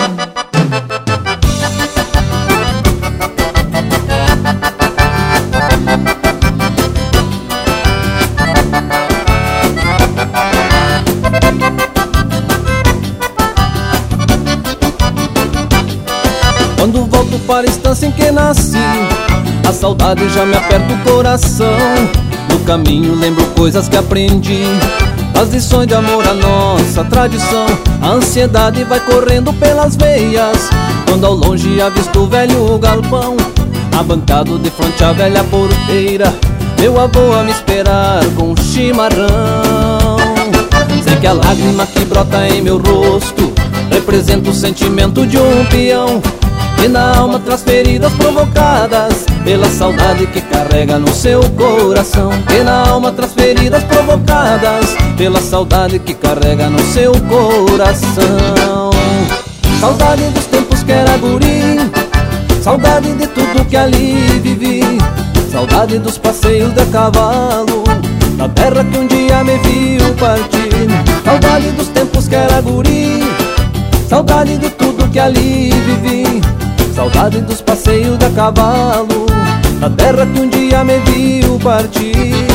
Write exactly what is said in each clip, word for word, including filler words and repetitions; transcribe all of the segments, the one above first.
Quando volto para a estância em que nasci, a saudade já me aperta o coração. No caminho lembro coisas que aprendi, as lições de amor, a nossa tradição. A ansiedade vai correndo pelas veias, quando ao longe avisto o velho galpão, abancado de frente à velha porteira, meu avô a me esperar com um chimarrão. Sei que a lágrima que brota em meu rosto representa o sentimento de um peão, e na alma traz feridas provocadas pela saudade que carrega no seu coração. E na alma traz feridas provocadas pela saudade que carrega no seu coração. Saudade dos tempos que era guri, saudade de tudo que ali vivi, saudade dos passeios de cavalo na terra que um dia me viu partir. Saudade dos tempos que era guri, saudade de tudo que ali vivi, saudade dos passeios de cavalo na terra que um dia me viu partir.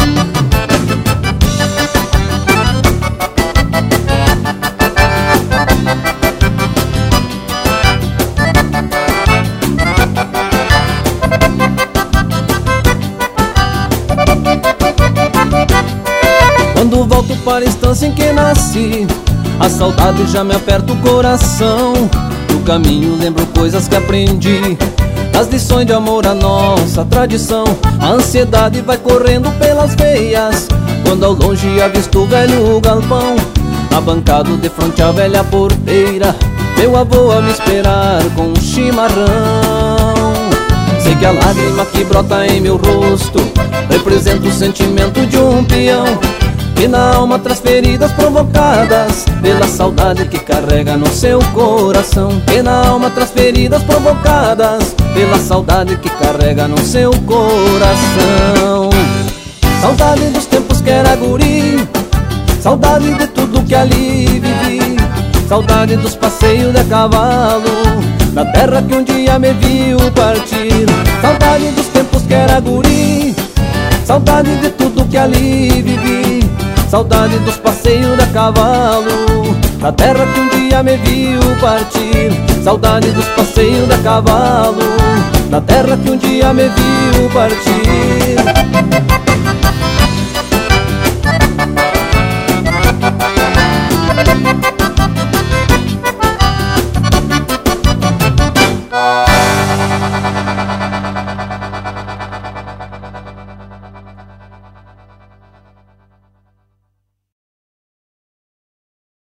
Quando volto para a estância em que nasci, a saudade já me aperta o coração. No caminho lembro coisas que aprendi, as lições de amor, a nossa tradição. A ansiedade vai correndo pelas veias, quando ao longe avisto o velho galpão, abancado de frente à velha porteira, meu avô a me esperar com um chimarrão. Sei que a lágrima que brota em meu rosto representa o sentimento de um peão, e na alma traz feridas provocadas pela saudade que carrega no seu coração. E na alma traz feridas provocadas pela saudade que carrega no seu coração. Saudade dos tempos que era guri, saudade de tudo que ali vivi, saudade dos passeios de cavalo na terra que um dia me viu partir. Saudade dos tempos que era guri, saudade de tudo que ali vivi, saudade dos passeios de cavalo na terra que um dia me viu partir. Saudade dos passeios de cavalo na terra que um dia me viu partir.